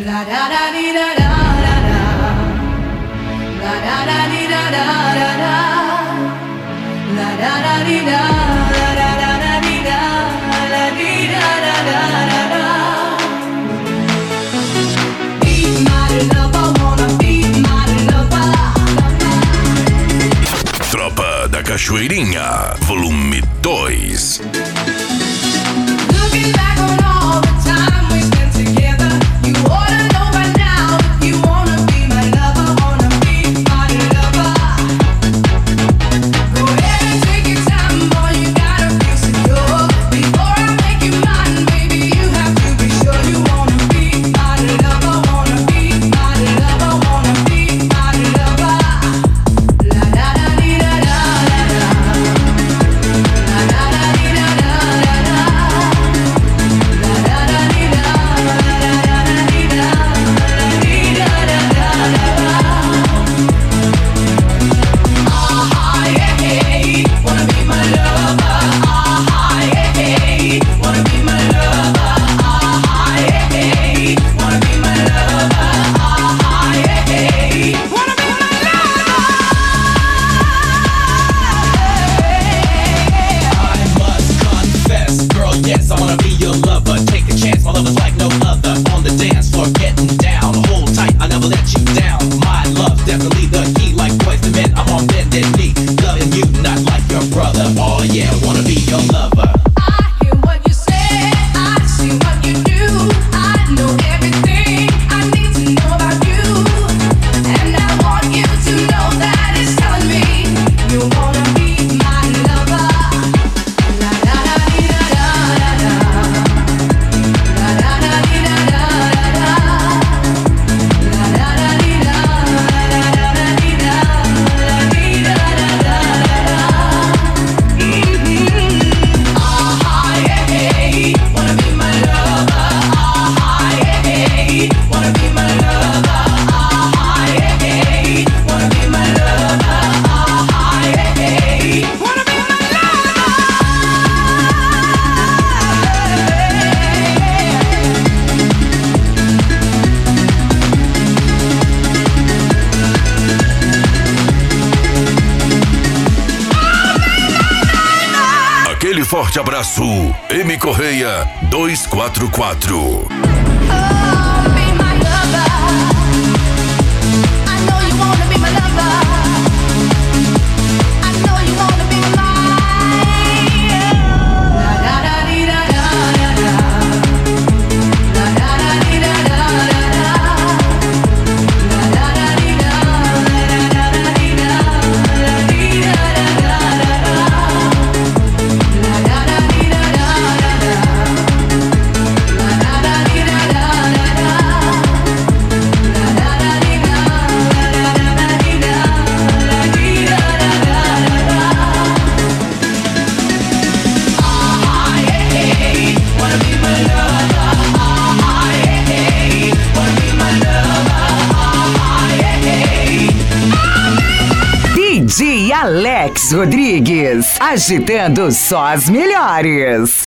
La da da dee da da da da. La da da dee da da da da. La da da dee da da da da dee da la dee da da da da da. Be my lover, wanna be my lover. Tropa da Cachoeirinha, volume 2. Looking back on all the time we spent together, you ought to know by now if you wanna be my lover, wanna be my lover. Go ahead and take your time, boy, you gotta feel secure. Before I make you mine, baby, you have to be sure you wanna be my lover, wanna be my lover, wanna be my lover. La da da dee da da da da. La da da dee da da da da. La da da dee da da da da dee da la dee da da da da da. Ah yeah, yeah, wanna be my lover. Ah yeah, yeah, wanna be my lover. Ah yeah, yeah, wanna be my lover. Ah yeah, yeah, wanna be my lover. I must confess, girl, yes, I wanna be your lover. Take a chance, my lover's like no other. On the dance floor, getting down. Hold tight, I never let you down. My love, definitely the key. Like boys to men, I'm on bended knee. Loving you, not like your brother. Oh yeah, wanna be your lover. I hear what you say, I see what you do. I know everything I need to know about you, and I want you to know that it's telling me you wanna be my lover. La da da dee da da da da. La da da dee da da da da. La da da dee da da da da dee da la dee da da da da da. Ah yeah, yeah, wanna be my lover. Ah yeah, yeah, wanna be my lover. Ah yeah, yeah, wanna be my lover. Ah yeah, yeah, wanna be my lover. Aquele forte abraço, M Correia 244. Oh, be my lover. I know you wanna be my lover. I know you wanna be mine. La da da dee da da da da. La da da dee da da da da. La da da dee da da da dee da la dee da da da da da. La da da dee da da da da. La da da dee da da da da. La da da dee da da da dee da la dee da da da da da. Ah yeah, yeah, wanna be my lover. Ah yeah, yeah, wanna be my lover. Ah yeah, yeah. DJ Alex Rodrigues, agitando só as melhores.